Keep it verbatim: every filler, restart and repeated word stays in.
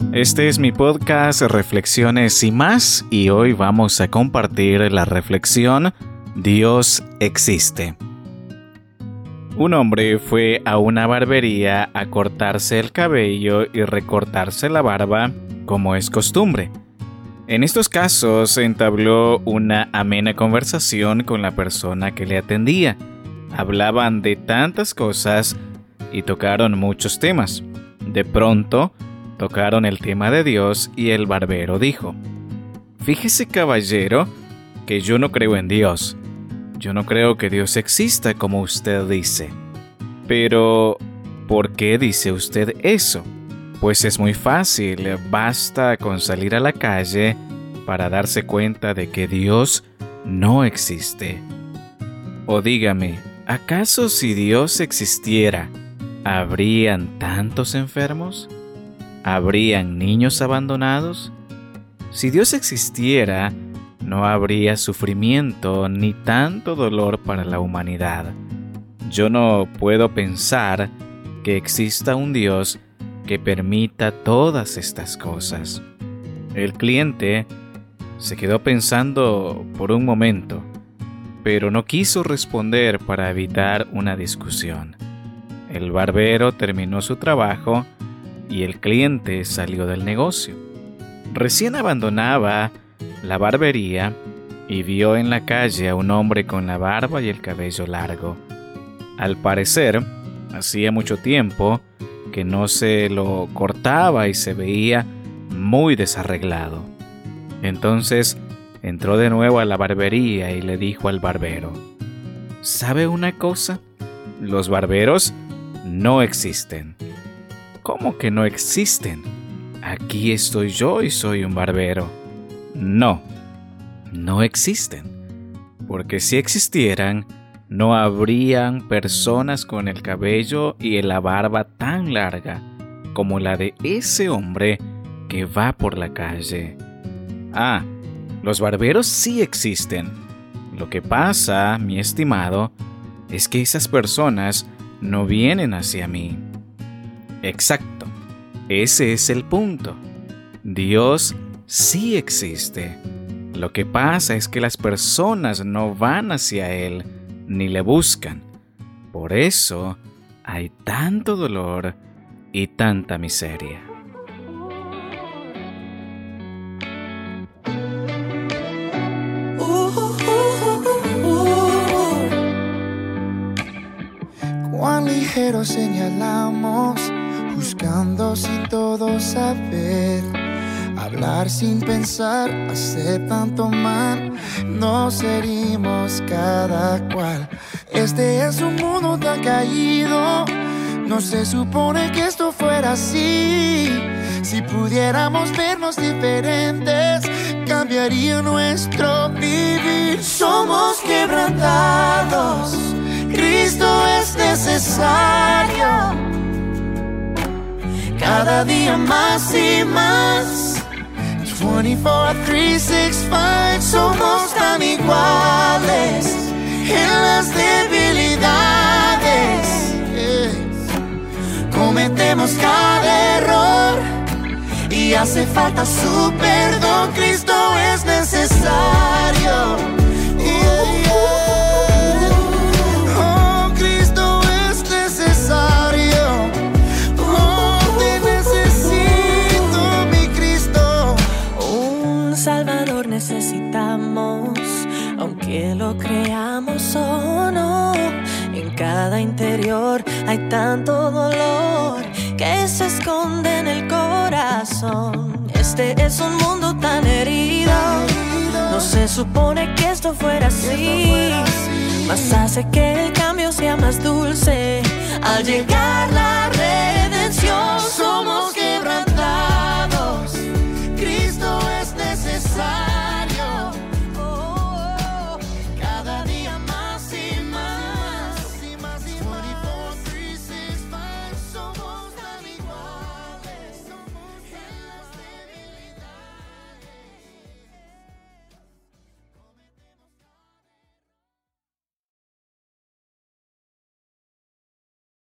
Este es mi podcast Reflexiones y más, y hoy vamos a compartir la reflexión Dios existe. Un hombre fue a una barbería a cortarse el cabello y recortarse la barba, como es costumbre. En estos casos entabló una amena conversación con la persona que le atendía. Hablaban de tantas cosas y tocaron muchos temas. De pronto, tocaron el tema de Dios y el barbero dijo: «Fíjese, caballero, que yo no creo en Dios. Yo no creo que Dios exista como usted dice». «Pero, ¿por qué dice usted eso?» «Pues es muy fácil, basta con salir a la calle para darse cuenta de que Dios no existe». «O dígame, ¿acaso si Dios existiera, habrían tantos enfermos? ¿Habrían niños abandonados? Si Dios existiera, no habría sufrimiento ni tanto dolor para la humanidad. Yo no puedo pensar que exista un Dios que permita todas estas cosas». El cliente se quedó pensando por un momento, pero no quiso responder para evitar una discusión. El barbero terminó su trabajo y el cliente salió del negocio. Recién abandonaba la barbería y vio en la calle a un hombre con la barba y el cabello largo. Al parecer, hacía mucho tiempo que no se lo cortaba y se veía muy desarreglado. Entonces entró de nuevo a la barbería y le dijo al barbero: «¿Sabe una cosa? Los barberos no existen». «¿Cómo que no existen? Aquí estoy yo y soy un barbero». «No, no existen, porque si existieran, no habrían personas con el cabello y la barba tan larga como la de ese hombre que va por la calle». «Ah, los barberos sí existen. Lo que pasa, mi estimado, es que esas personas no vienen hacia mí». «Exacto, ese es el punto. Dios sí existe. Lo que pasa es que las personas no van hacia Él ni le buscan. Por eso hay tanto dolor y tanta miseria». Cuán ligero señalamos, buscando sin todo saber, hablar sin pensar, hacer tanto mal, nos herimos cada cual. Este es un mundo tan caído, no se supone que esto fuera así. Si pudiéramos vernos diferentes, cambiaría nuestro vivir. Somos quebrantados, Cristo es necesario, cada día más y más. veinticuatro, trescientos sesenta y cinco somos tan iguales en las debilidades. Yeah. Cometemos cada error y hace falta su perdón. Cristo es necesario. Yeah, yeah. Necesitamos, aunque lo creamos o no, en cada interior hay tanto dolor que se esconde en el corazón. Este es un mundo tan herido, no se supone que esto fuera así, mas hace que el cambio sea más dulce al llegar la